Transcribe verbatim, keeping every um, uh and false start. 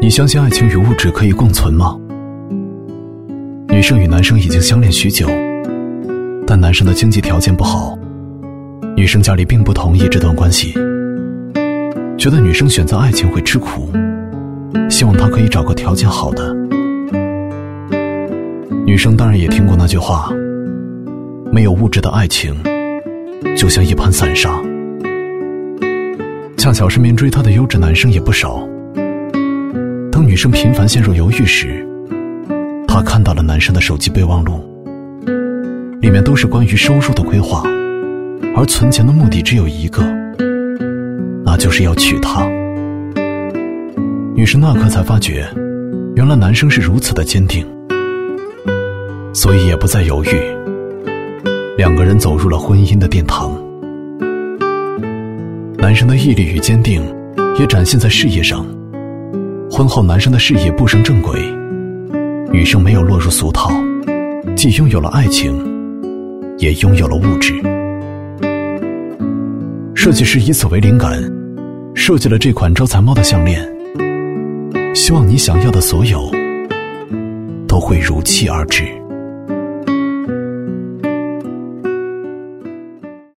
你相信爱情与物质可以共存吗？女生与男生已经相恋许久，但男生的经济条件不好，女生家里并不同意这段关系，觉得女生选择爱情会吃苦，希望他可以找个条件好的。女生当然也听过那句话，没有物质的爱情就像一盘散沙。恰巧身边追她的优质男生也不少，当女生频繁陷入犹豫时，她看到了男生的手机备忘录，里面都是关于收入的规划，而存钱的目的只有一个，那就是要娶她。女生那刻才发觉，原来男生是如此的坚定，所以也不再犹豫，两个人走入了婚姻的殿堂。男生的毅力与坚定也展现在事业上，婚后男生的事业步上正轨，女生没有落入俗套，既拥有了爱情，也拥有了物质。设计师以此为灵感，设计了这款招财猫的项链，希望你想要的所有都会如期而至。